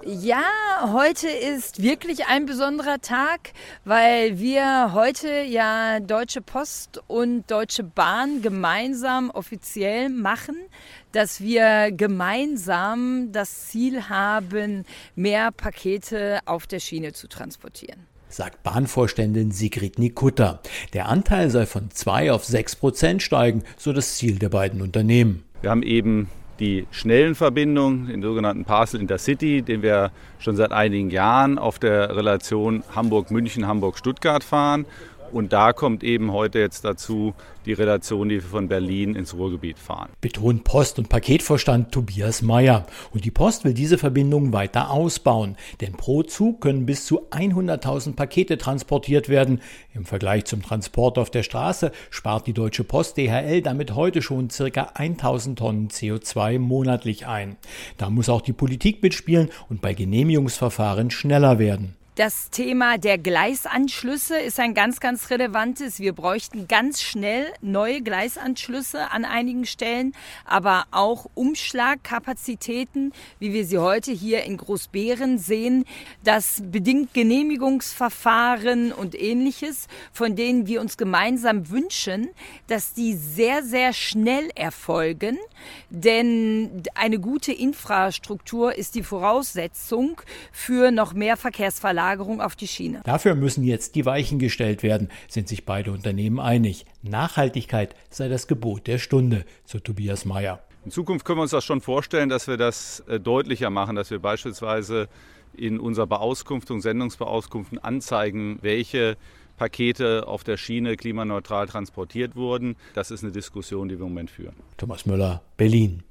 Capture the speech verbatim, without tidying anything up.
Ja, heute ist wirklich ein besonderer Tag, weil wir heute ja Deutsche Post und Deutsche Bahn gemeinsam offiziell machen, dass wir gemeinsam das Ziel haben, mehr Pakete auf der Schiene zu transportieren. Sagt Bahnvorständin Sigrid Nikutta. Der Anteil soll von zwei auf sechs Prozent steigen, so das Ziel der beiden Unternehmen. Wir haben eben die schnellen Verbindungen, den sogenannten Parcel Intercity, den wir schon seit einigen Jahren auf der Relation Hamburg-München, Hamburg-Stuttgart fahren. Und da kommt eben heute jetzt dazu die Relation, die wir von Berlin ins Ruhrgebiet fahren. Betont Post- und Paketvorstand Tobias Meyer. Und die Post will diese Verbindung weiter ausbauen. Denn pro Zug können bis zu hunderttausend Pakete transportiert werden. Im Vergleich zum Transport auf der Straße spart die Deutsche Post D H L damit heute schon ca. tausend Tonnen C O zwei monatlich ein. Da muss auch die Politik mitspielen und bei Genehmigungsverfahren schneller werden. Das Thema der Gleisanschlüsse ist ein ganz, ganz relevantes. Wir bräuchten ganz schnell neue Gleisanschlüsse an einigen Stellen, aber auch Umschlagkapazitäten, wie wir sie heute hier in Großbeeren sehen. Das bedingt Genehmigungsverfahren und Ähnliches, von denen wir uns gemeinsam wünschen, dass die sehr, sehr schnell erfolgen. Denn eine gute Infrastruktur ist die Voraussetzung für noch mehr Verkehrsverlagerung auf die Schiene. Dafür müssen jetzt die Weichen gestellt werden, sind sich beide Unternehmen einig. Nachhaltigkeit sei das Gebot der Stunde, so Tobias Meyer. In Zukunft können wir uns das schon vorstellen, dass wir das deutlicher machen, dass wir beispielsweise in unserer Beauskunftung, Sendungsbeauskünften anzeigen, welche Pakete auf der Schiene klimaneutral transportiert wurden. Das ist eine Diskussion, die wir im Moment führen. Thomas Müller, Berlin.